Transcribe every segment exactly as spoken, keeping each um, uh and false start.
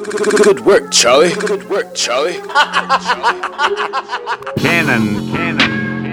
Good work, Charlie. Good work, Charlie. Cannon, cannon.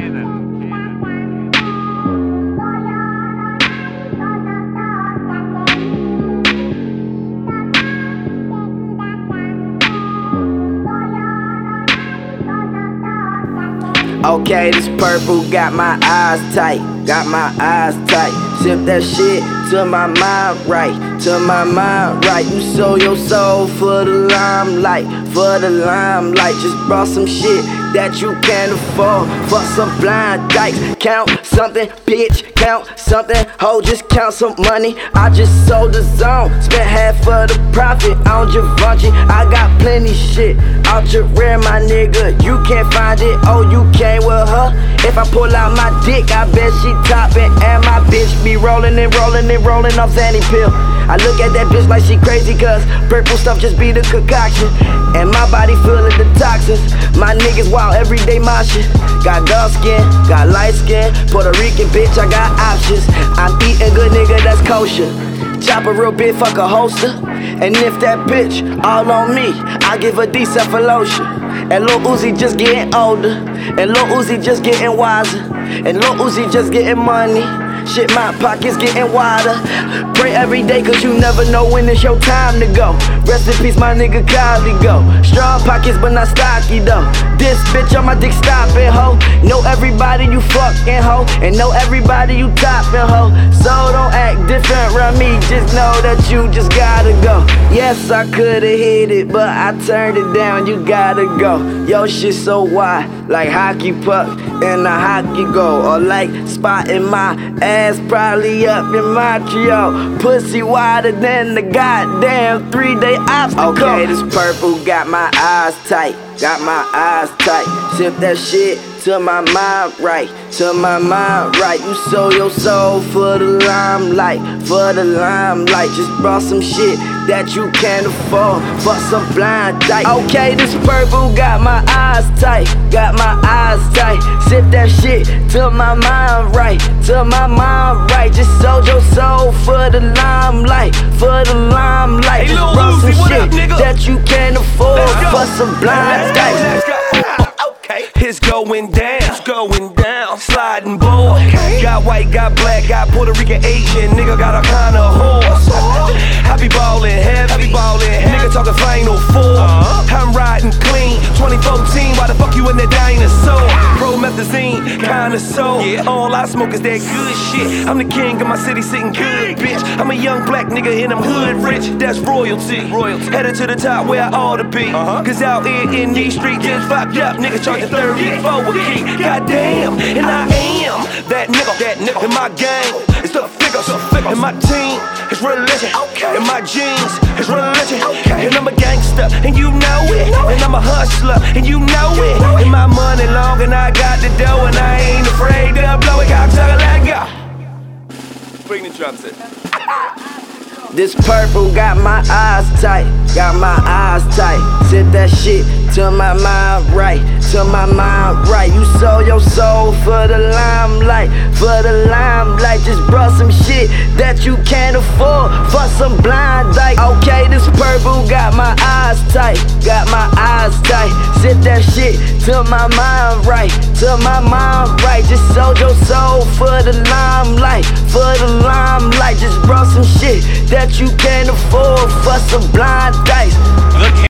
Okay, this purple got my eyes tight, got my eyes tight. Sip that shit till my mind right, till my mind right. You sold your soul for the limelight, for the limelight. Just brought some shit that you can't afford for some blind dykes. Count something, bitch, count something, ho, just count some money. I just sold the zone, spent half of the profit on Givenchy. I got plenty shit out your rear, my nigga. You can't find it, oh, you came with her. If I pull out my dick, I bet she topping. And my bitch be rolling and rolling and rolling off Zanny pill. I look at that bitch like she crazy, cause purple stuff just be the concoction. And my body full of the toxins. My niggas wild everyday moshing. Got dark skin, got light skin, Puerto Rican bitch, I got options. I'm eating good, nigga, that's kosher. Chop a real big, fuck a holster. And if that bitch all on me, I give her decephalation. And Lil Uzi just getting older, and Lil Uzi just getting wiser, and Lil Uzi just getting money. Shit, my pockets getting wider. Pray every day, cause you never know when it's your time to go. Rest in peace, my nigga Kylie go. Strong pockets, but not stocky though. This bitch on my dick stopping, ho. Know everybody you fucking, ho. And know everybody you topping, ho. So don't act different around me, just know that you just gotta go. Yes, I could've hit it, but I turned it down, you gotta go. Yo, shit so wide, like hockey puck and a hockey goal. Or like spotting my ass probably up in Montreal. Pussy wider than the goddamn three-day obstacle. Okay, this purple got my eyes tight, got my eyes tight. Sip that shit till my mind right, till my mind right. You sold your soul for the limelight, for the limelight. Just brought some shit that you can't afford for some blind dyke. Okay, this purple got my eyes tight, got my eyes tight. Sip that shit till my mind right, till my mind right. Just sold your soul for the limelight, for the limelight. Just brought some shit that you can't afford for some blind dyke. It's going down, it's going down, sliding board. Okay. Got white, got black, got Puerto Rican, Asian, nigga got a kind of horse. I be ballin' heavy, I be ballin' heavy. Nigga talking final four. Uh-huh. I'm riding clean, twenty fourteen. Why the fuck you in that dinosaur? Promethazine, kinda so. Yeah. All I smoke is that good shit. I'm the king of my city, sitting good, bitch. I'm a young black nigga and I'm hood rich. That's royalty. Royalty. Headed to the top where I ought to be. Uh-huh. Cause out here in these streets, just fucked up. Niggas charging thirty for a key. Goddamn, and I am that nigga. That nigga. And my gang is the figures. And my team is religion. Okay. And my jeans is religion. Okay. And I'm a gangster, and you know it. And I'm a hustler, and you know it. And my money long, and I got the dough, and I ain't afraid to blow it. Cocksucker, let go. Bring the drum set. This purple got my eyes tight, got my eyes tight. Sip that shit till my mind right, till my mind right. You sold your soul for the limelight, for the limelight. Just brought some shit that you can't afford for some blind dyke. Okay, this purple got my eyes tight, got my eyes tight. Sip that shit till my mind right, till my mind right. Just sold your soul for the limelight, for the limelight. Just brought some shit that you can't afford for some blind dice.